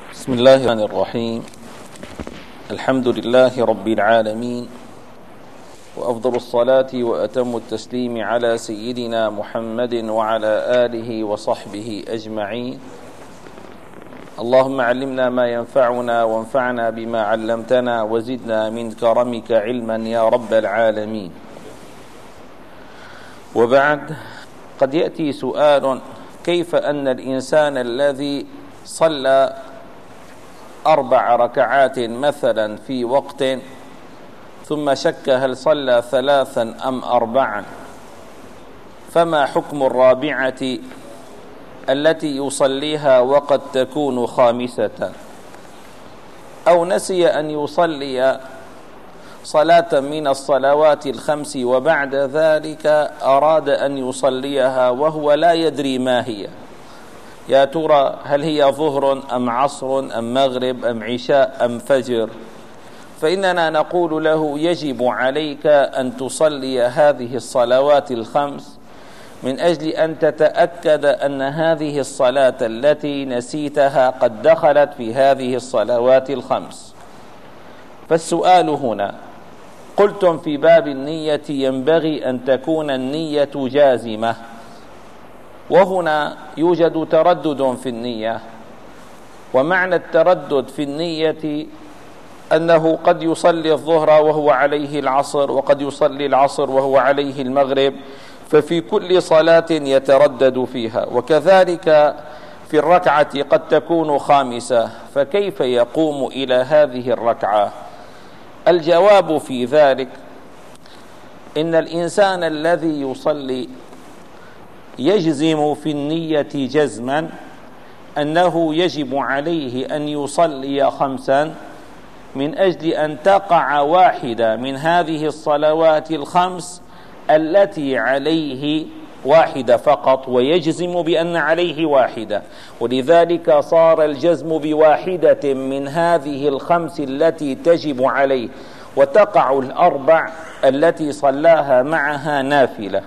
بسم الله الرحمن الرحيم. الحمد لله رب العالمين، وأفضل الصلاة وأتم التسليم على سيدنا محمد وعلى آله وصحبه أجمعين. اللهم علمنا ما ينفعنا وانفعنا بما علمتنا وزدنا من كرمك علما يا رب العالمين. وبعد، قد يأتي سؤال: كيف أن الإنسان الذي صلى 4 ركعات مثلا في وقت ثم شك هل صلى 3 أم 4، فما حكم الرابعة التي يصليها وقد تكون خامسة؟ أو نسي أن يصلي صلاة من الصلوات الخمس وبعد ذلك أراد أن يصليها وهو لا يدري ما هي، يا ترى هل هي ظهر أم عصر أم مغرب أم عشاء أم فجر؟ فإننا نقول له: يجب عليك أن تصلي هذه الصلوات الخمس من أجل أن تتأكد أن هذه الصلاة التي نسيتها قد دخلت في هذه الصلوات الخمس. فالسؤال هنا: قلتم في باب النية ينبغي أن تكون النية جازمة، وهنا يوجد تردد في النية، ومعنى التردد في النية أنه قد يصلي الظهر وهو عليه العصر، وقد يصلي العصر وهو عليه المغرب، ففي كل صلاة يتردد فيها. وكذلك في الركعة قد تكون خامسة، فكيف يقوم إلى هذه الركعة؟ الجواب في ذلك: إن الإنسان الذي يصلي يجزم في النية جزما أنه يجب عليه أن يصلي 5 من أجل أن تقع واحدة من هذه الصلوات الخمس التي عليه واحدة فقط، ويجزم بأن عليه واحدة، ولذلك صار الجزم بواحدة من هذه الخمس التي تجب عليه، وتقع 4 التي صلاها معها نافلة.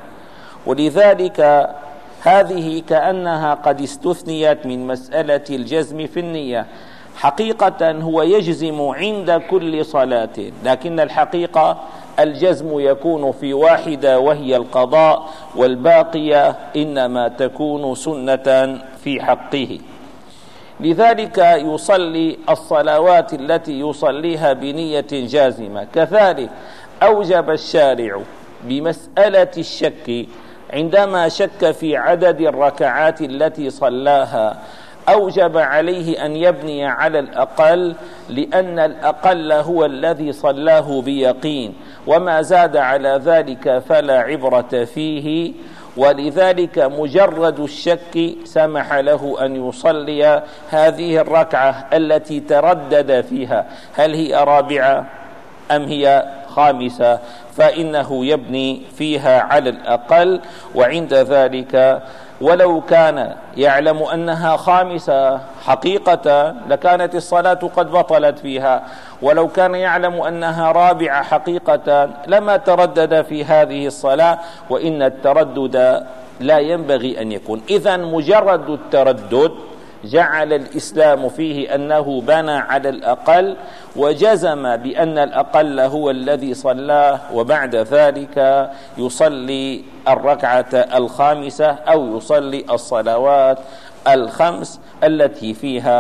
ولذلك هذه كأنها قد استثنيت من مسألة الجزم في النية. حقيقة هو يجزم عند كل صلاة، لكن الحقيقة الجزم يكون في واحدة وهي القضاء، والباقية إنما تكون سنة في حقه. لذلك يصلي الصلوات التي يصليها بنية جازمة. كذلك أوجب الشارع بمسألة الشك، عندما شك في عدد الركعات التي صلاها أوجب عليه أن يبني على الأقل، لأن الأقل هو الذي صلاه بيقين، وما زاد على ذلك فلا عبرة فيه. ولذلك مجرد الشك سمح له أن يصلي هذه الركعة التي تردد فيها هل هي 4 أم هي 5، فإنه يبني فيها على الأقل. وعند ذلك ولو كان يعلم أنها 5 حقيقة لكانت الصلاة قد بطلت فيها، ولو كان يعلم أنها 4 حقيقة لما تردد في هذه الصلاة، وإن التردد لا ينبغي أن يكون. إذن مجرد التردد جعل الإسلام فيه أنه بنى على الأقل، وجزم بأن الأقل هو الذي صلاه، وبعد ذلك يصلي الركعة الخامسة أو يصلي الصلوات الخمس التي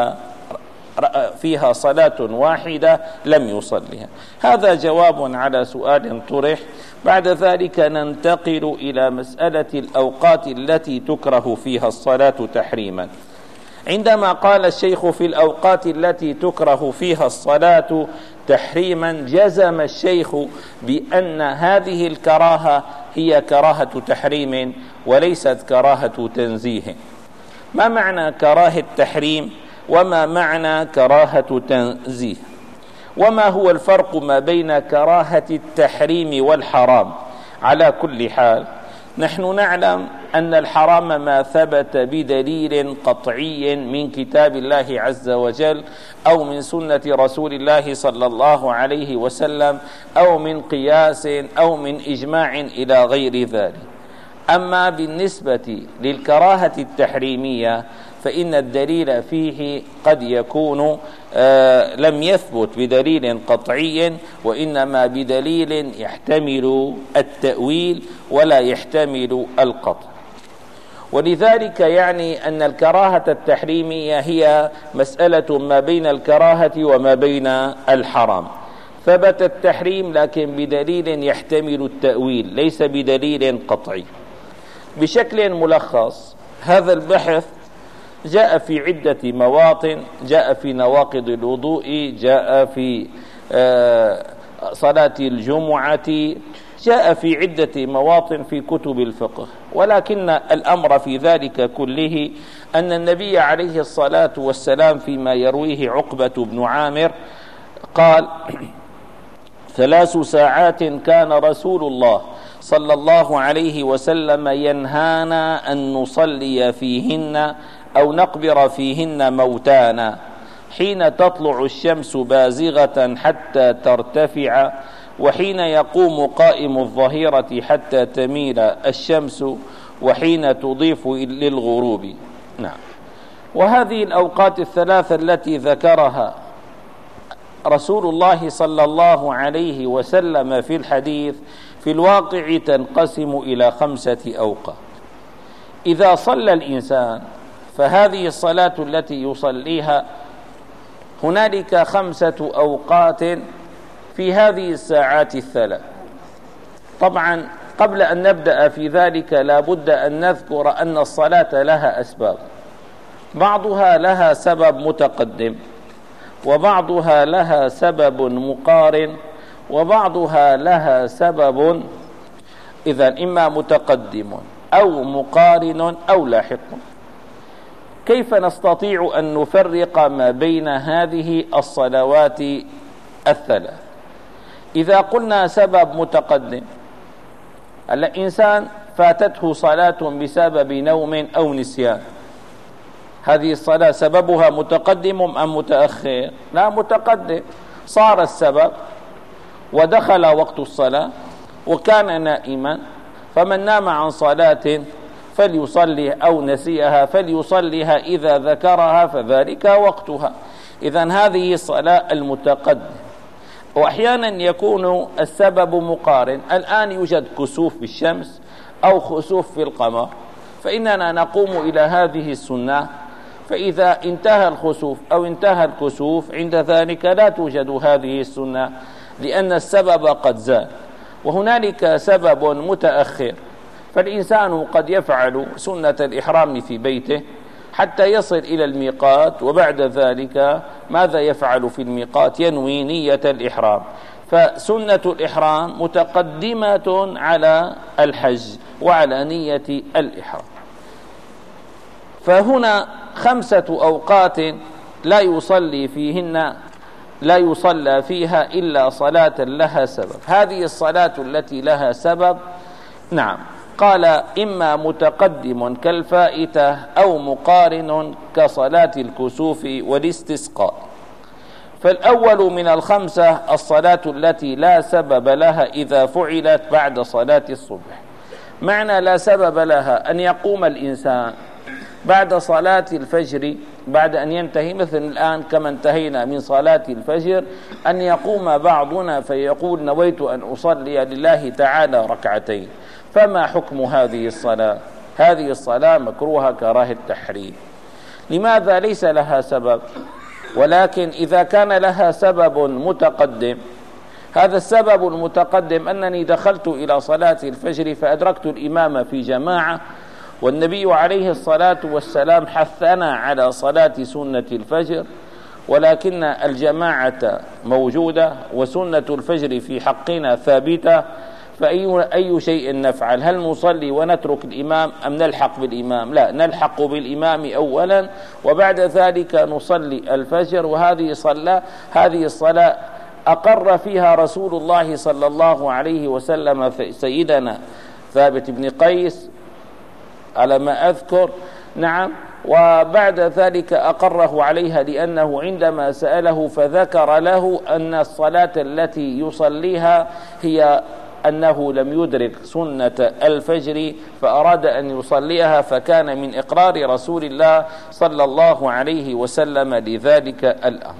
فيها صلاة واحدة لم يصليها. هذا جواب على سؤال طرح. بعد ذلك ننتقل إلى مسألة الأوقات التي تكره فيها الصلاة تحريما. عندما قال الشيخ في الأوقات التي تكره فيها الصلاة تحريما، جزم الشيخ بأن هذه الكراهة هي كراهة تحريم وليست كراهة تنزيه. ما معنى كراهة تحريم وما معنى كراهة تنزيه؟ وما هو الفرق ما بين كراهة التحريم والحرام؟ على كل حال نحن نعلم أن الحرام ما ثبت بدليل قطعي من كتاب الله عز وجل أو من سنة رسول الله صلى الله عليه وسلم أو من قياس أو من إجماع إلى غير ذلك. أما بالنسبة للكراهة التحريمية فإن الدليل فيه قد يكون لم يثبت بدليل قطعي، وإنما بدليل يحتمل التأويل ولا يحتمل القطع. ولذلك يعني أن الكراهة التحريمية هي مسألة ما بين الكراهة وما بين الحرام. ثبت التحريم لكن بدليل يحتمل التأويل ليس بدليل قطعي. بشكل ملخص هذا البحث جاء في عدة مواطن، جاء في نواقض الوضوء، جاء في صلاة الجمعة، جاء في عدة مواطن في كتب الفقه. ولكن الأمر في ذلك كله أن النبي عليه الصلاة والسلام فيما يرويه عقبة بن عامر قال: 3 ساعات كان رسول الله صلى الله عليه وسلم ينهانا أن نصلي فيهن أو نقبر فيهن موتانا، حين تطلع الشمس بازغة حتى ترتفع، وحين يقوم قائم الظهيرة حتى تميل الشمس، وحين تضيف للغروب. نعم. وهذه الأوقات الثلاثة التي ذكرها رسول الله صلى الله عليه وسلم في الحديث في الواقع تنقسم إلى 5 أوقات. إذا صلى الإنسان فهذه الصلاة التي يصليها هنالك 5 أوقات في هذه الساعات الثلاث. طبعا قبل أن نبدأ في ذلك لا بد أن نذكر أن الصلاة لها أسباب، بعضها لها سبب متقدم، وبعضها لها سبب مقارن، وبعضها لها سبب إما متقدم أو مقارن أو لاحق. كيف نستطيع أن نفرق ما بين هذه الصلوات الثلاث؟ إذا قلنا سبب متقدم، الإنسان فاتته صلاة بسبب نوم أو نسيان، هذه الصلاة سببها متقدم أم متأخر؟ لا، متقدم. صار السبب ودخل وقت الصلاة وكان نائما، فمن نام عن صلاة فليصلي أو نسيها فليصليها إذا ذكرها فذلك وقتها. إذن هذه الصلاة المتقدم. وأحيانا يكون السبب مقارن، الآن يوجد كسوف في الشمس أو خسوف في القمر، فإننا نقوم إلى هذه السنة، فإذا انتهى الخسوف أو انتهى الكسوف عند ذلك لا توجد هذه السنة لأن السبب قد زال. وهنالك سبب متأخر، فالإنسان قد يفعل سنة الإحرام في بيته حتى يصل إلى الميقات، وبعد ذلك ماذا يفعل في الميقات؟ ينوي نية الإحرام. فسنة الإحرام متقدمة على الحج وعلى نية الإحرام. فهنا 5 أوقات لا يصلى فيها إلا صلاة لها سبب. هذه الصلاة التي لها سبب، نعم، قال إما متقدم كالفائتة أو مقارن كصلاة الكسوف والاستسقاء. فالأول من 5 الصلاة التي لا سبب لها إذا فعلت بعد صلاة الصبح. معنى لا سبب لها أن يقوم الإنسان بعد صلاة الفجر، بعد أن ينتهي مثل الآن كما انتهينا من صلاة الفجر، أن يقوم بعضنا فيقول: نويت أن أصلي لله تعالى 2 فما حكم هذه الصلاة؟ هذه الصلاة مكروهة كراهة التحريم. لماذا؟ ليس لها سبب. ولكن إذا كان لها سبب متقدم، هذا السبب المتقدم أنني دخلت إلى صلاة الفجر فأدركت الإمام في جماعة، والنبي عليه الصلاة والسلام حثنا على صلاة سنة الفجر، ولكن الجماعة موجودة وسنة الفجر في حقنا ثابتة، فأي شيء نفعل؟ هل نصلي ونترك الإمام أم نلحق بالإمام؟ لا، نلحق بالإمام أولا وبعد ذلك نصلي الفجر. هذه الصلاة أقر فيها رسول الله صلى الله عليه وسلم سيدنا ثابت بن قيس على ما أذكر، نعم، وبعد ذلك أقره عليها لأنه عندما سأله فذكر له أن الصلاة التي يصليها هي أنه لم يدرك سنة الفجر فأراد أن يصليها، فكان من إقرار رسول الله صلى الله عليه وسلم لذلك الأمر.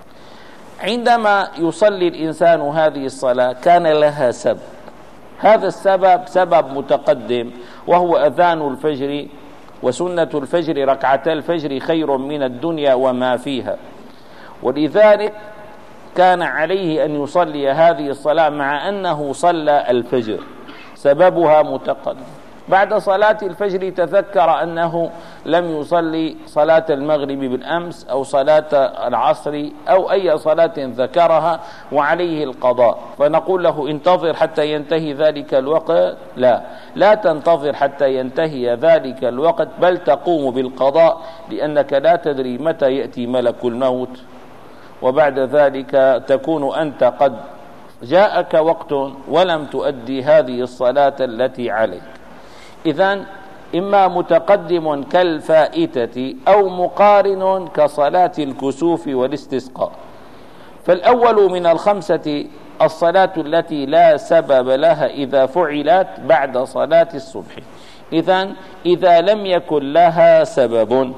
عندما يصلي الإنسان هذه الصلاة كان لها سبب، هذا السبب سبب متقدم وهو أذان الفجر، وسنة الفجر ركعتا الفجر خير من الدنيا وما فيها، ولذلك كان عليه أن يصلي هذه الصلاة مع أنه صلى الفجر، سببها متقدم. بعد صلاة الفجر تذكر أنه لم يصلي صلاة المغرب بالأمس أو صلاة العصر أو أي صلاة ذكرها وعليه القضاء، فنقول له انتظر حتى ينتهي ذلك الوقت؟ لا تنتظر حتى ينتهي ذلك الوقت، بل تقوم بالقضاء، لأنك لا تدري متى يأتي ملك الموت، وبعد ذلك تكون أنت قد جاءك وقت ولم تؤدي هذه الصلاة التي عليك. إذن إما متقدم كالفائتة أو مقارن كصلاة الكسوف والاستسقاء. فالأول من الخمسة الصلاة التي لا سبب لها إذا فعلت بعد صلاة الصبح. إذن إذا لم يكن لها سبب،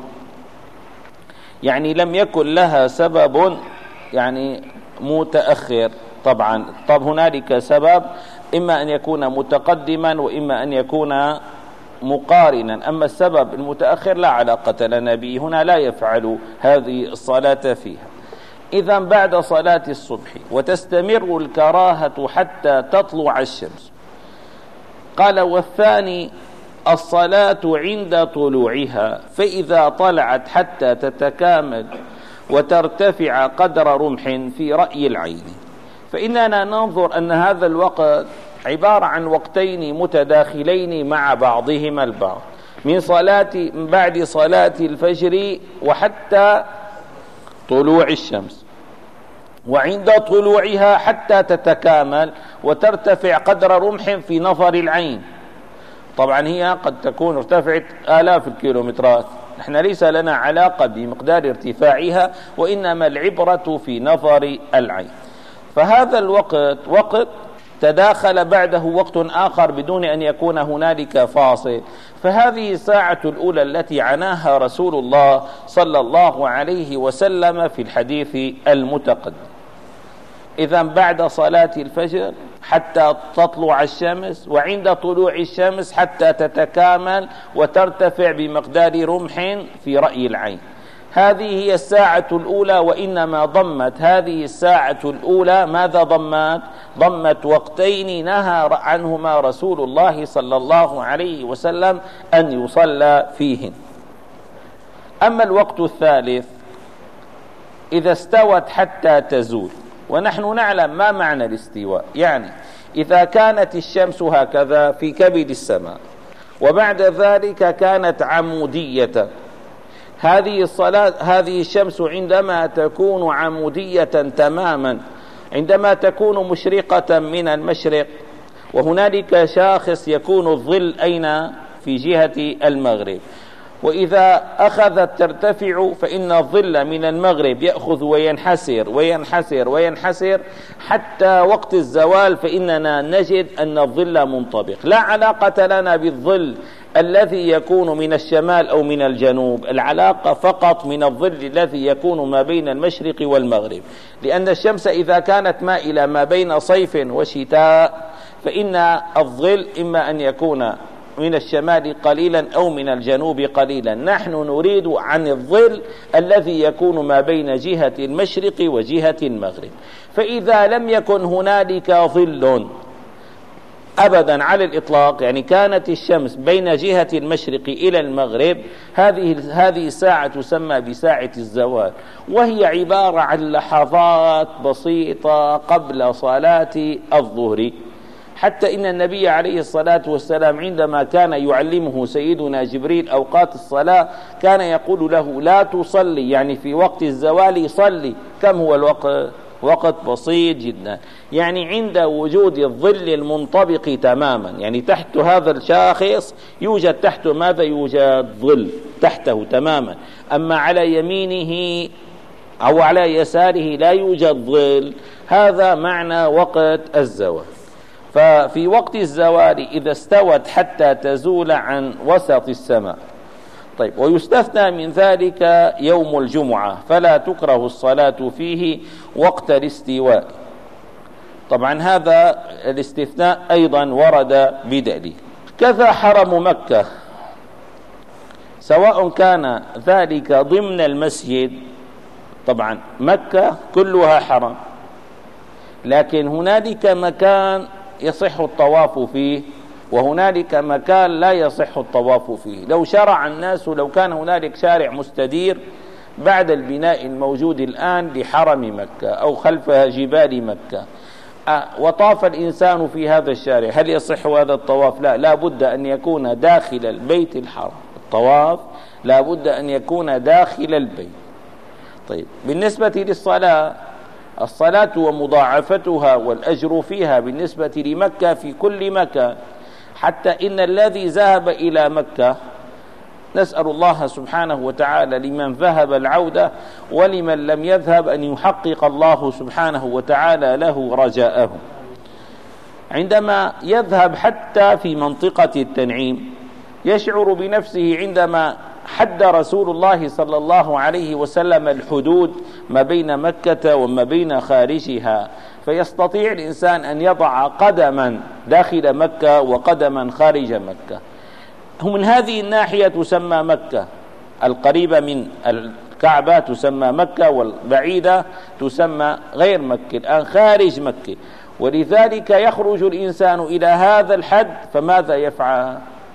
يعني لم يكن لها سبب يعني متأخر، طبعا هنالك سبب إما أن يكون متقدما وإما أن يكون مقارنا، أما السبب المتأخر لا علاقة لنا به، هنا لا يفعل هذه الصلاة فيها. إذا بعد صلاة الصبح وتستمر الكراهة حتى تطلع الشمس. قال والثاني الصلاة عند طلوعها، فإذا طلعت حتى تتكامل وترتفع قدر رمح في رأي العين. فإننا ننظر أن هذا الوقت عبارة عن وقتين متداخلين مع بعضهما البعض، من بعد صلاة الفجر وحتى طلوع الشمس، وعند طلوعها حتى تتكامل وترتفع قدر رمح في نظر العين. طبعا هي قد تكون ارتفعت آلاف الكيلومترات، نحن ليس لنا علاقة بمقدار ارتفاعها، وإنما العبرة في نظر العين. فهذا الوقت وقت تداخل بعده وقت آخر بدون أن يكون هنالك فاصل، فهذه الساعة الأولى التي عناها رسول الله صلى الله عليه وسلم في الحديث المتقدم. إذن بعد صلاة الفجر حتى تطلع الشمس، وعند طلوع الشمس حتى تتكامل وترتفع بمقدار رمح في رأي العين. هذه هي الساعة الأولى، وإنما ضمت هذه الساعة الأولى ماذا ضمت؟ ضمت وقتين نهى عنهما رسول الله صلى الله عليه وسلم أن يصلى فيهن. أما الوقت الثالث إذا استوت حتى تزول، ونحن نعلم ما معنى الاستواء، يعني إذا كانت الشمس هكذا في كبد السماء وبعد ذلك كانت عمودية، هذه الشمس عندما تكون عمودية تماما، عندما تكون مشرقة من المشرق، وهنالك شاخص يكون الظل أين؟ في جهة المغرب، وإذا أخذت ترتفع فإن الظل من المغرب يأخذ وينحسر وينحسر وينحسر حتى وقت الزوال، فإننا نجد أن الظل منطبق. لا علاقة لنا بالظل الذي يكون من الشمال أو من الجنوب، العلاقة فقط من الظل الذي يكون ما بين المشرق والمغرب، لأن الشمس إذا كانت مائلة ما بين صيف وشتاء فإن الظل إما أن يكون من الشمال قليلا أو من الجنوب قليلا. نحن نريد عن الظل الذي يكون ما بين جهة المشرق وجهة المغرب. فإذا لم يكن هنالك ظل أبدا على الإطلاق، يعني كانت الشمس بين جهة المشرق إلى المغرب، هذه الساعة تسمى بساعة الزوال، وهي عبارة عن لحظات بسيطة قبل صلاة الظهر. حتى إن النبي عليه الصلاة والسلام عندما كان يعلمه سيدنا جبريل أوقات الصلاة كان يقول له لا تصلي، يعني في وقت الزوال صلي. كم هو الوقت؟ وقت بسيط جدا، يعني عند وجود الظل المنطبق تماما، يعني تحت هذا الشاخص يوجد تحته ماذا؟ يوجد ظل تحته تماما، أما على يمينه أو على يساره لا يوجد ظل. هذا معنى وقت الزوال. ففي وقت الزوال إذا استوت حتى تزول عن وسط السماء. طيب، ويستثنى من ذلك يوم الجمعة، فلا تكره الصلاة فيه وقت الاستواء. طبعا هذا الاستثناء أيضا ورد بدليل. كذا حرم مكة، سواء كان ذلك ضمن المسجد، طبعا مكة كلها حرم، لكن هنالك مكان يصح الطواف فيه وهنالك مكان لا يصح الطواف فيه. لو شرع الناس، لو كان هنالك شارع مستدير بعد البناء الموجود الآن لحرم مكة أو خلفها جبال مكة، وطاف الإنسان في هذا الشارع، هل يصح هذا الطواف؟ لا بد أن يكون داخل البيت الحرام. الطواف لا بد أن يكون داخل البيت. طيب، بالنسبة للصلاة، الصلاة ومضاعفتها والأجر فيها بالنسبة لمكة في كل مكان، حتى إن الذي ذهب إلى مكة، نسأل الله سبحانه وتعالى لمن ذهب العودة، ولمن لم يذهب أن يحقق الله سبحانه وتعالى له رجاءه. عندما يذهب حتى في منطقة التنعيم يشعر بنفسه عندما حد رسول الله صلى الله عليه وسلم الحدود ما بين مكة وما بين خارجها، فيستطيع الإنسان أن يضع قدما داخل مكة وقدما خارج مكة. من هذه الناحية تسمى مكة، القريبة من الكعبة تسمى مكة، والبعيدة تسمى غير مكة، الآن خارج مكة. ولذلك يخرج الإنسان إلى هذا الحد، فماذا يفعل؟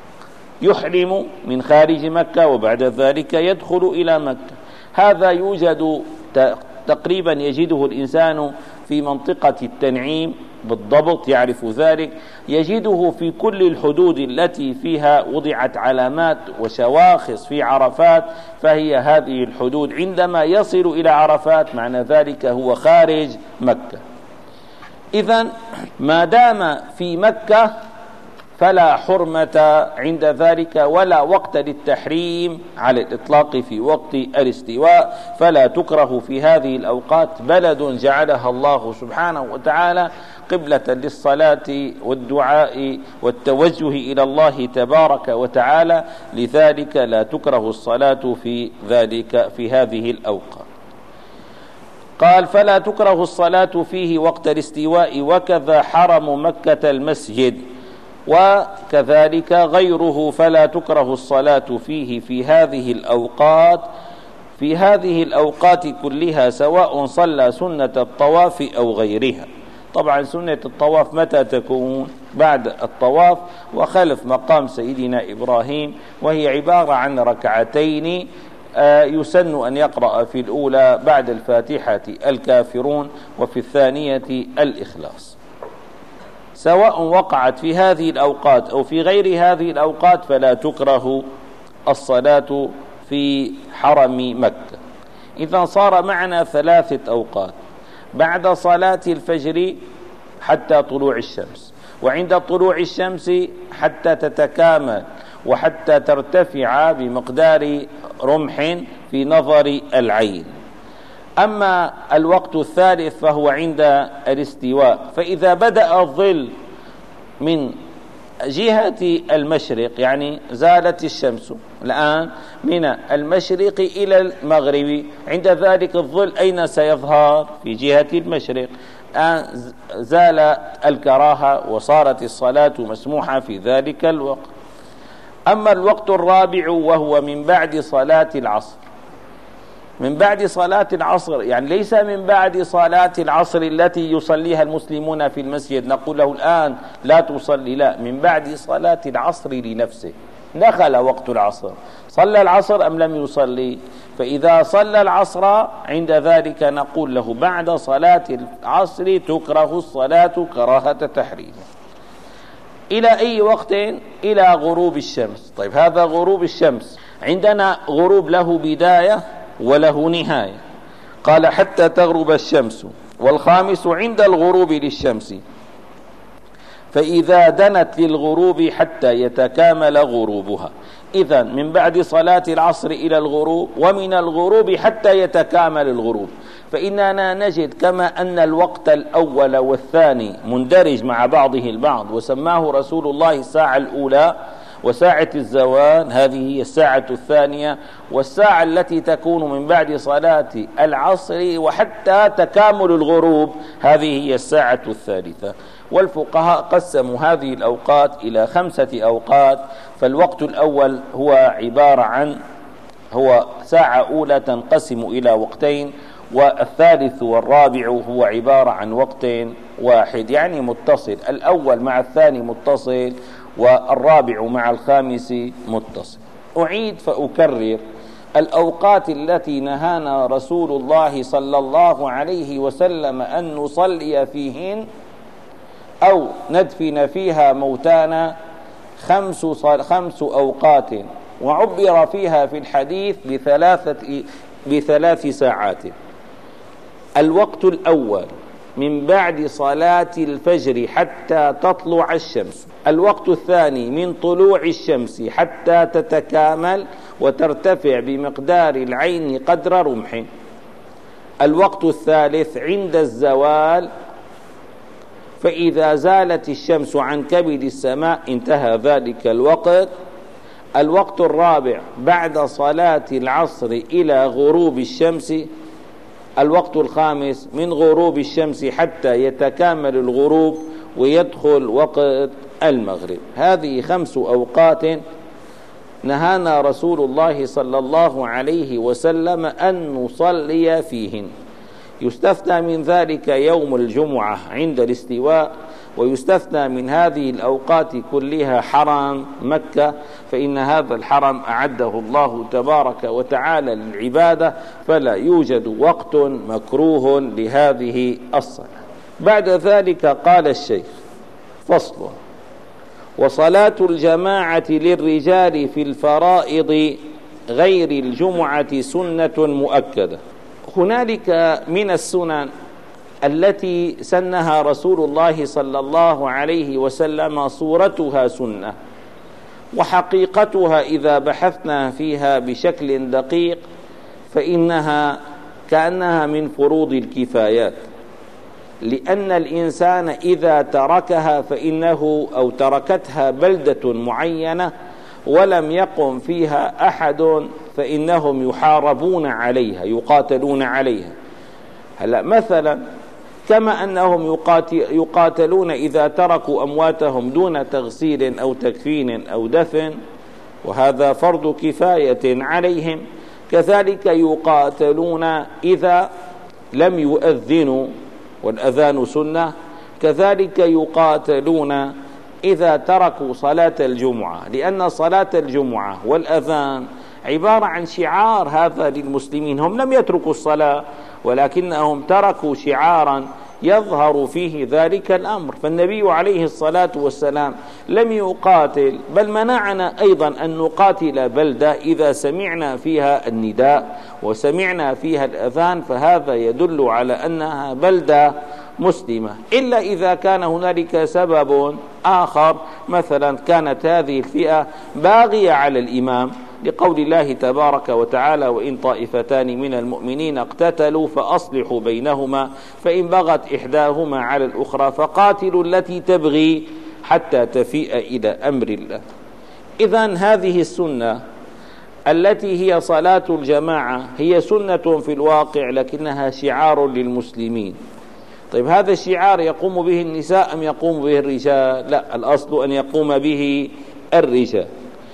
يحرم من خارج مكة وبعد ذلك يدخل إلى مكة. هذا يوجد تقريبا يجده الإنسان في منطقة التنعيم بالضبط، يعرف ذلك، يجده في كل الحدود التي فيها وضعت علامات وشواخص في عرفات، فهي هذه الحدود. عندما يصل إلى عرفات معنى ذلك هو خارج مكة. إذن ما دام في مكة فلا حرمة عند ذلك ولا وقت للتحريم على الإطلاق في وقت الاستواء، فلا تكره في هذه الأوقات. بلد جعلها الله سبحانه وتعالى قبلة للصلاة والدعاء والتوجه إلى الله تبارك وتعالى، لذلك لا تكره الصلاة في ذلك في هذه الأوقات. قال: فلا تكره الصلاة فيه وقت الاستواء، وكذا حرم مكة المسجد، وكذلك غيره، فلا تكره الصلاة فيه في هذه الأوقات كلها، سواء صلى سنة الطواف أو غيرها. طبعا سنة الطواف متى تكون؟ بعد الطواف وخلف مقام سيدنا إبراهيم، وهي عبارة عن ركعتين يسن أن يقرأ في الأولى بعد الفاتحة الكافرون، وفي الثانية الإخلاص. سواء وقعت في هذه الأوقات أو في غير هذه الأوقات، فلا تكره الصلاة في حرم مكة. إذا صار معنا 3 أوقات: بعد صلاة الفجر حتى طلوع الشمس، وعند طلوع الشمس حتى تتكامل وحتى ترتفع بمقدار رمح في نظر العين. أما الوقت الثالث فهو عند الاستواء، فإذا بدأ الظل من جهة المشرق، يعني زالت الشمس الآن من المشرق إلى المغرب، عند ذلك الظل أين سيظهر؟ في جهة المشرق. الآن زال الكراهة وصارت الصلاة مسموحة في ذلك الوقت. أما الوقت الرابع وهو من بعد صلاة العصر، من بعد صلاة العصر، يعني ليس من بعد صلاة العصر التي يصليها المسلمون في المسجد نقول له الآن لا تصلي، لا، من بعد صلاة العصر لنفسه. دخل وقت العصر، صلى العصر أم لم يصلي؟ فإذا صلى العصر عند ذلك نقول له بعد صلاة العصر تكره الصلاة كراهة تحريم. إلى أي وقت؟ إلى غروب الشمس. طيب، هذا غروب الشمس، عندنا غروب له بداية وله نهاية. قال: حتى تغرب الشمس. والخامس عند الغروب للشمس، فإذا دنت للغروب حتى يتكامل غروبها. إذن من بعد صلاة العصر إلى الغروب، ومن الغروب حتى يتكامل الغروب. فإننا نجد كما أن الوقت الأول والثاني مندرج مع بعضه البعض، وسماه رسول الله الساعة الأولى وساعة الزوال، هذه هي الساعة الثانية، والساعة التي تكون من بعد صلاة العصر وحتى تكامل الغروب هذه هي الساعة الثالثة. والفقهاء قسموا هذه الأوقات إلى 5 أوقات. فالوقت الأول هو ساعة أولى تنقسم إلى وقتين، والثالث والرابع هو عبارة عن وقت واحد، يعني متصل، الأول مع الثاني متصل، والرابع مع الخامس متصل. أعيد فأكرر: الأوقات التي نهانا رسول الله صلى الله عليه وسلم أن نصلي فيهن أو ندفن فيها موتانا 5 أوقات، وعبر فيها في الحديث ب3 ساعات. الوقت الأول من بعد صلاة الفجر حتى تطلع الشمس. الوقت الثاني من طلوع الشمس حتى تتكامل وترتفع بمقدار العين قدر رمح. الوقت الثالث عند الزوال، فإذا زالت الشمس عن كبد السماء انتهى ذلك الوقت. الوقت الرابع بعد صلاة العصر إلى غروب الشمس. الوقت الخامس من غروب الشمس حتى يتكامل الغروب ويدخل وقت المغرب. هذه 5 أوقات نهانا رسول الله صلى الله عليه وسلم أن نصلي فيهن. يستثنى من ذلك يوم الجمعة عند الاستواء، ويستثنى من هذه الأوقات كلها حرم مكة، فإن هذا الحرم أعده الله تبارك وتعالى للعبادة، فلا يوجد وقت مكروه لهذه الصلاة. بعد ذلك قال الشيخ: فصل: وصلاة الجماعة للرجال في الفرائض غير الجمعة سنة مؤكدة. هنالك من السنن التي سنها رسول الله صلى الله عليه وسلم صورتها سنة، وحقيقتها إذا بحثنا فيها بشكل دقيق فإنها كأنها من فروض الكفايات، لأن الإنسان إذا تركها أو تركتها بلدة معينة ولم يقم فيها أحد فإنهم يحاربون عليها، يقاتلون عليها. هلا مثلا كما أنهم يقاتلون إذا تركوا أمواتهم دون تغسيل أو تكفين أو دفن، وهذا فرض كفاية عليهم، كذلك يقاتلون إذا لم يؤذنوا، والأذان سنة، كذلك يقاتلون إذا تركوا صلاة الجمعة، لأن صلاة الجمعة والأذان عبارة عن شعار هذا للمسلمين. هم لم يتركوا الصلاة ولكنهم تركوا شعارا يظهر فيه ذلك الأمر. فالنبي عليه الصلاة والسلام لم يقاتل، بل منعنا أيضا أن نقاتل بلدة إذا سمعنا فيها النداء وسمعنا فيها الأذان، فهذا يدل على أنها بلدة مسلمة، إلا إذا كان هنالك سبب آخر. مثلا كانت هذه الفئة باغية على الإمام، لقول الله تبارك وتعالى: وإن طائفتان من المؤمنين اقتتلوا فأصلحوا بينهما فإن بغت إحداهما على الأخرى فقاتلوا التي تبغي حتى تفيء إلى أمر الله. إذن هذه السنة التي هي صلاة الجماعة هي سنة في الواقع لكنها شعار للمسلمين. طيب هذا الشعار يقوم به النساء أم يقوم به الرجال؟ لا، الأصل أن يقوم به الرجال.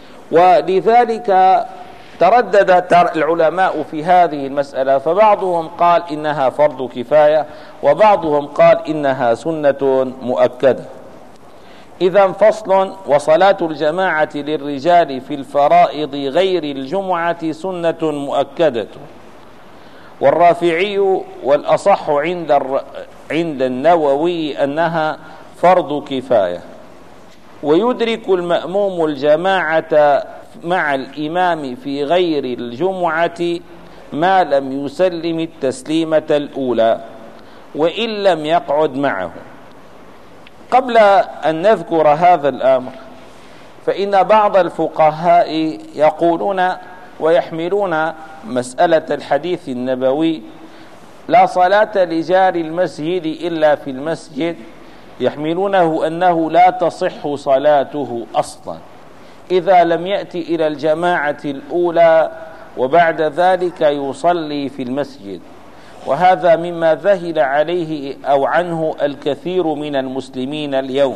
ولذلك تردد العلماء في هذه المسألة، فبعضهم قال إنها فرض كفاية، وبعضهم قال إنها سنة مؤكدة. إذن فصل: وصلاة الجماعة للرجال في الفرائض غير الجمعة سنة مؤكدة. والرافعي والأصح عند النووي أنها فرض كفاية، ويدرك المأموم الجماعة مع الإمام في غير الجمعة ما لم يسلم التسليمة الأولى وإن لم يقعد معه. قبل أن نذكر هذا الأمر، فإن بعض الفقهاء يقولون ويحملون مسألة الحديث النبوي لا صلاة لجار المسجد إلا في المسجد، يحملونه أنه لا تصح صلاته أصلا إذا لم يأتي إلى الجماعة الأولى وبعد ذلك يصلي في المسجد. وهذا مما ذهل عليه أو عنه الكثير من المسلمين اليوم.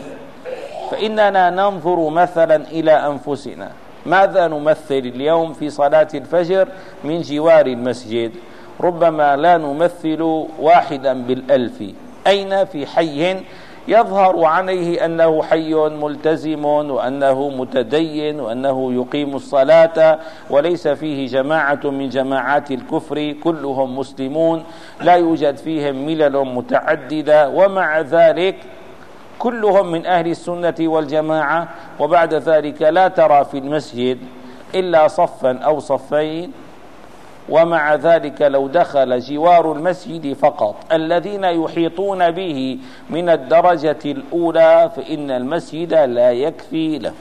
فإننا ننظر مثلا إلى أنفسنا، ماذا نمثل اليوم في صلاة الفجر من جوار المسجد؟ ربما لا نمثل واحدا بالألف. أين؟ في حي يظهر عليه أنه حي ملتزم وأنه متدين وأنه يقيم الصلاة وليس فيه جماعة من جماعات الكفر، كلهم مسلمون لا يوجد فيهم ملل متعددة، ومع ذلك كلهم من أهل السنة والجماعة، وبعد ذلك لا ترى في المسجد إلا صفا أو صفين. ومع ذلك لو دخل جوار المسجد فقط الذين يحيطون به من الدرجة الأولى فإن المسجد لا يكفي له.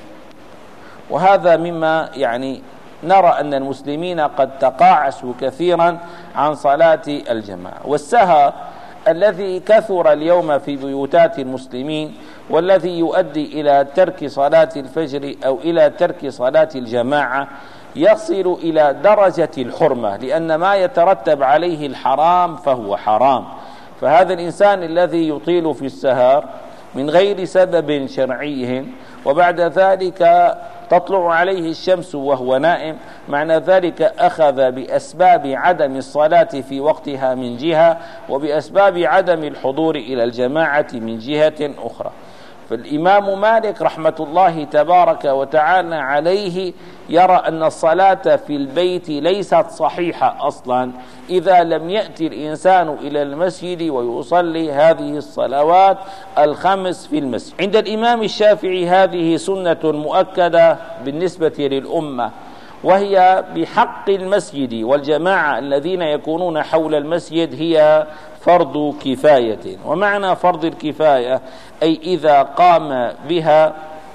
وهذا مما نرى أن المسلمين قد تقاعسوا كثيرا عن صلاة الجماعة. والسهر الذي كثر اليوم في بيوتات المسلمين والذي يؤدي إلى ترك صلاة الفجر أو إلى ترك صلاة الجماعة يصل إلى درجة الحرمة، لأن ما يترتب عليه الحرام فهو حرام. فهذا الإنسان الذي يطيل في السهر من غير سبب شرعي وبعد ذلك تطلع عليه الشمس وهو نائم، معنى ذلك أخذ بأسباب عدم الصلاة في وقتها من جهة، وبأسباب عدم الحضور إلى الجماعة من جهة أخرى. فالإمام مالك رحمة الله تبارك وتعالى عليه يرى أن الصلاة في البيت ليست صحيحة أصلا إذا لم يأتي الإنسان إلى المسجد ويصلي هذه الصلوات الخمس في المسجد. عند الإمام الشافعي هذه سنة مؤكدة بالنسبة للأمة، وهي بحق المسجد والجماعة الذين يكونون حول المسجد هي فرض كفاية. ومعنى فرض الكفاية أي إذا قام بها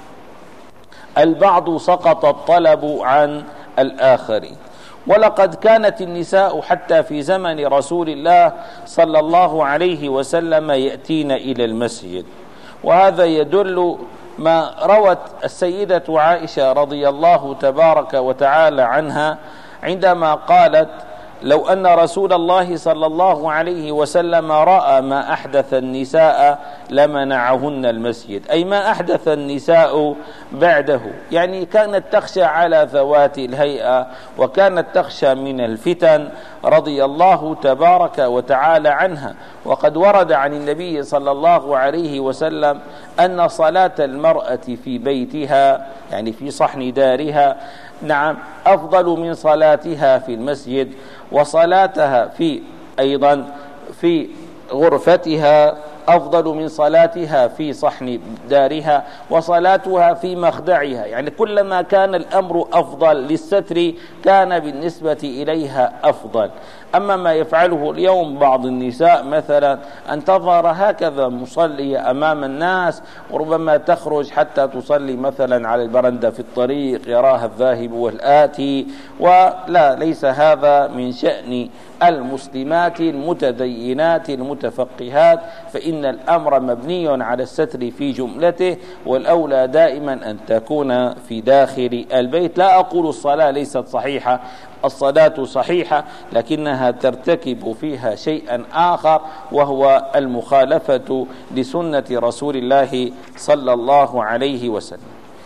البعض سقط الطلب عن الآخرين. ولقد كانت النساء حتى في زمن رسول الله صلى الله عليه وسلم يأتين إلى المسجد، وهذا يدل ما روت السيدة عائشة رضي الله تبارك وتعالى عنها عندما قالت: لو أن رسول الله صلى الله عليه وسلم رأى ما أحدث النساء لمنعهن المسجد، أي ما أحدث النساء بعده. كانت تخشى على ذوات الهيئة وكانت تخشى من الفتن رضي الله تبارك وتعالى عنها. وقد ورد عن النبي صلى الله عليه وسلم أن صلاة المرأة في بيتها في صحن دارها أفضل من صلاتها في المسجد، وصلاتها أيضا في غرفتها أفضل من صلاتها في صحن دارها، وصلاتها في مخدعها. كلما كان الأمر أفضل للستر كان بالنسبة إليها أفضل. أما ما يفعله اليوم بعض النساء مثلا أن تظهر هكذا مصلية أمام الناس، وربما تخرج حتى تصلي مثلا على البرندة في الطريق يراها الذاهب والآتي، ولا ليس هذا من شأن المسلمات المتدينات المتفقهات، فإن الأمر مبني على الستر في جملته، والأولى دائما أن تكون في داخل البيت. لا أقول الصلاة ليست صحيحة، الصلاة صحيحة، لكنها ترتكب فيها شيئا آخر وهو المخالفة لسنة رسول الله صلى الله عليه وسلم.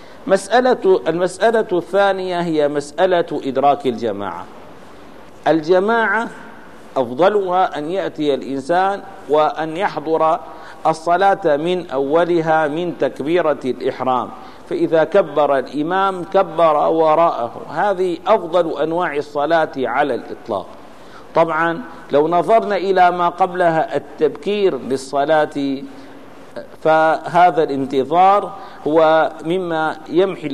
المسألة الثانية هي مسألة إدراك الجماعة. الجماعة أفضلها أن يأتي الإنسان وأن يحضر الصلاة من أولها من تكبيرة الإحرام، فإذا كبر الإمام كبر وراءه. هذه أفضل أنواع الصلاة على الإطلاق. طبعا لو نظرنا إلى ما قبلها التبكير للصلاة فهذا الانتظار هو مما يمحو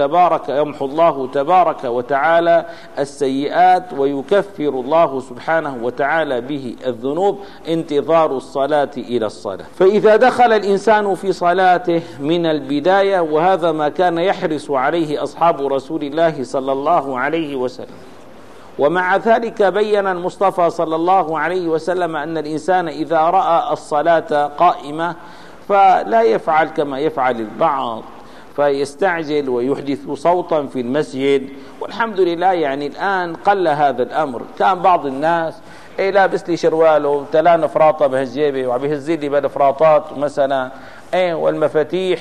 الله تبارك وتعالى السيئات ويكفر الله سبحانه وتعالى به الذنوب، انتظار الصلاة إلى الصلاة. فإذا دخل الإنسان في صلاته من البداية، وهذا ما كان يحرص عليه أصحاب رسول الله صلى الله عليه وسلم، ومع ذلك بين المصطفى صلى الله عليه وسلم أن الإنسان إذا رأى الصلاة قائمة فلا يفعل كما يفعل البعض، فيستعجل ويحدث صوتا في المسجد. والحمد لله يعني الآن قل هذا الأمر. كان بعض الناس لابس لي شرواله تلان فراطة بهالجيبة وبهز لي بالفراطات مثلا والمفاتيح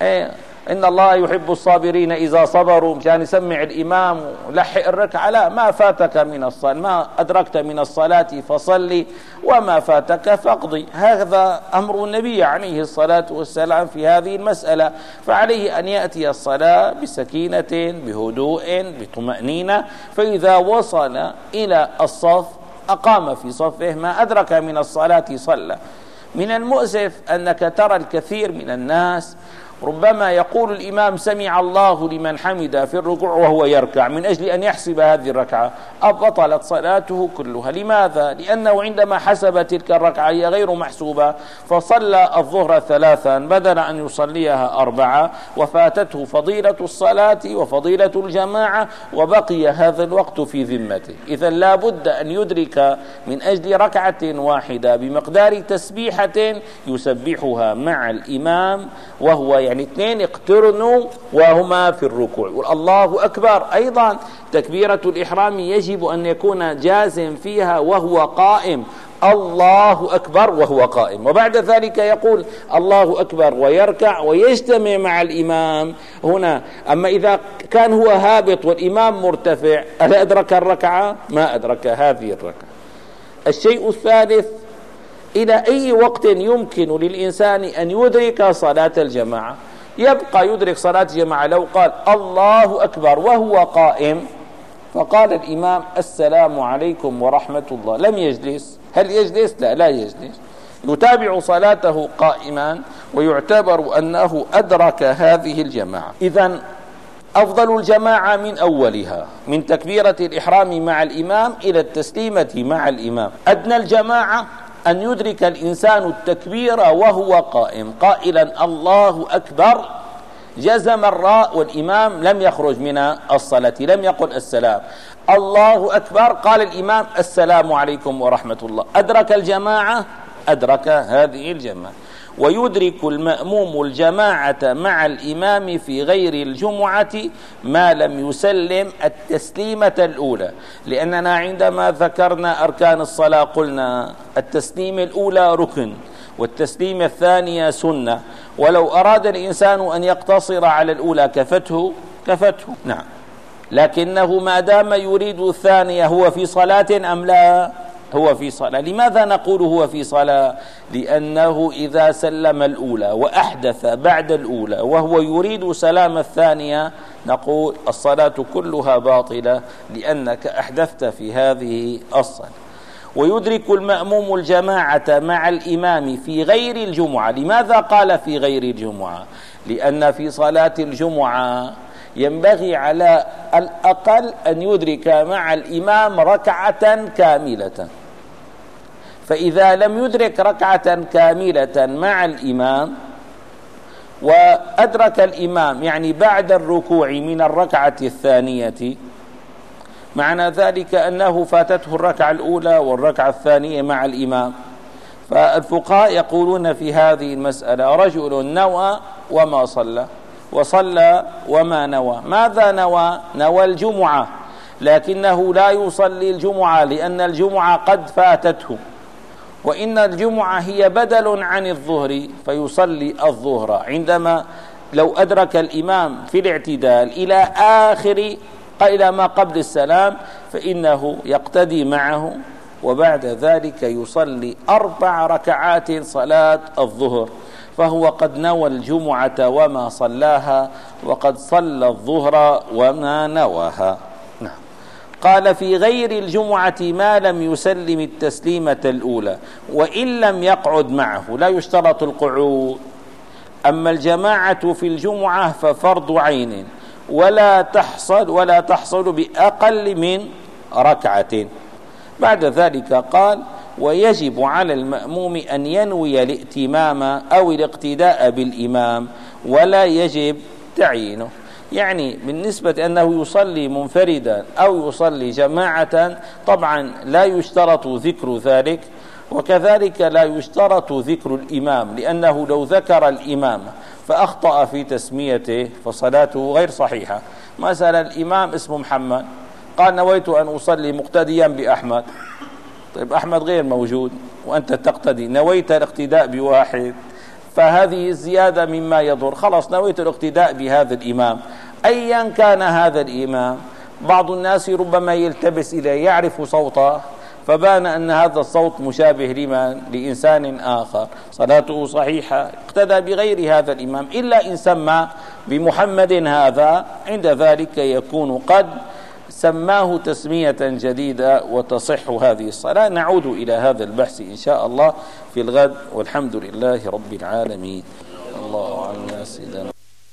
إن الله يحب الصابرين إذا صبروا، مشان يسمع الإمام ولحق الركعة. لا، ما فاتك من الصلاة، ما أدركت من الصلاة فصلي، وما فاتك فاقضي. هذا أمر النبي عليه الصلاة والسلام في هذه المسألة. فعليه أن يأتي الصلاة بسكينة بهدوء بطمأنينة، فإذا وصل إلى الصف أقام في صفه، ما أدرك من الصلاة صلى. من المؤسف أنك ترى الكثير من الناس ربما يقول الإمام سمع الله لمن حمده في الركوع وهو يركع من أجل أن يحسب هذه الركعة، أبطلت صلاته كلها. لماذا؟ لأنه عندما حسب تلك الركعة هي غير محسوبة، فصلى الظهر 3 بدل أن يصليها 4، وفاتته فضيلة الصلاة وفضيلة الجماعة، وبقي هذا الوقت في ذمته. إذن لا بد أن يدرك من أجل ركعة واحدة بمقدار تسبيحة يسبحها مع الإمام، وهو يعني 2 اقترنوا وهما في الركوع. والله أكبر أيضا تكبيرة الإحرام يجب أن يكون جازم فيها وهو قائم، الله أكبر وهو قائم، وبعد ذلك يقول الله أكبر ويركع ويجتمع مع الإمام هنا. أما إذا كان هو هابط والإمام مرتفع، ألا أدرك الركعة؟ ما أدرك هذه الركعة. الشيء الثالث، إلى أي وقت يمكن للإنسان أن يدرك صلاة الجماعة؟ يبقى يدرك صلاة الجماعة لو قال الله أكبر وهو قائم، فقال الإمام السلام عليكم ورحمة الله، لم يجلس. هل يجلس؟ لا يجلس، يتابع صلاته قائما ويعتبر أنه أدرك هذه الجماعة. إذن أفضل الجماعة من أولها، من تكبيرة الإحرام مع الإمام إلى التسليمة مع الإمام. أدنى الجماعة أن يدرك الإنسان التكبير وهو قائم قائلا الله أكبر، جزم الراء والإمام لم يخرج من الصلاة، لم يقل السلام. الله أكبر قال الإمام السلام عليكم ورحمة الله، أدرك الجماعة، أدرك هذه الجماعة. ويدرك المأموم الجماعة مع الإمام في غير الجمعة ما لم يسلم التسليمة الأولى، لأننا عندما ذكرنا أركان الصلاة قلنا التسليم الأولى ركن والتسليم الثانية سنة، ولو أراد الإنسان أن يقتصر على الأولى كفته. نعم، لكنه ما دام يريد الثانية هو في صلاة أم لا؟ هو في صلاة. لماذا نقول هو في صلاة؟ لأنه إذا سلم الأولى وأحدث بعد الأولى وهو يريد سلام الثانية نقول الصلاة كلها باطلة لأنك أحدثت في هذه الصلاة. ويدرك المأموم الجماعة مع الإمام في غير الجمعة. لماذا قال في غير الجمعة؟ لأن في صلاة الجمعة ينبغي على الأقل أن يدرك مع الإمام ركعة كاملة، فإذا لم يدرك ركعة كاملة مع الإمام وأدرك الإمام يعني بعد الركوع من الركعة الثانية، معنى ذلك أنه فاتته الركعة الأولى والركعة الثانية مع الإمام. فالفقهاء يقولون في هذه المسألة رجل نوى وما صلى، وصلى وما نوى. ماذا نوى؟ نوى الجمعة، لكنه لا يصلي الجمعة لأن الجمعة قد فاتته، وإن الجمعة هي بدل عن الظهر فيصلي الظهر. عندما لو أدرك الإمام في الاعتدال إلى ما قبل السلام فإنه يقتدي معه، وبعد ذلك يصلي 4 ركعات صلاة الظهر، فهو قد نوى الجمعة وما صلاها، وقد صلى الظهر وما نواها. نعم. قال في غير الجمعة ما لم يسلم التسليمة الأولى وإن لم يقعد معه، لا يشترط القعود. أما الجماعة في الجمعة ففرض عين ولا تحصل بأقل من ركعة. بعد ذلك قال: ويجب على المأموم أن ينوي الائتمام أو الاقتداء بالإمام ولا يجب تعيينه. يعني بالنسبة أنه يصلي منفردا أو يصلي جماعة طبعا لا يشترط ذكر ذلك، وكذلك لا يشترط ذكر الإمام، لأنه لو ذكر الإمام فأخطأ في تسميته فصلاته غير صحيحة. مثلا الإمام اسمه محمد، قال: نويت أن أصلي مقتديا بأحمد. طيب أحمد غير موجود وأنت تقتدي، نويت الاقتداء بواحد، فهذه الزيادة مما يضر. خلاص نويت الاقتداء بهذا الإمام أيا كان هذا الإمام. بعض الناس ربما يلتبس إليه، يعرف صوته فبان أن هذا الصوت مشابه لإنسان آخر، صلاته صحيحة، اقتدى بغير هذا الإمام، إلا إن سمى بمحمد هذا، عند ذلك يكون قد سماه تسمية جديدة وتصح هذه الصلاة. نعود إلى هذا البحث إن شاء الله في الغد، والحمد لله رب العالمين. الله أعلم يا سيدنا.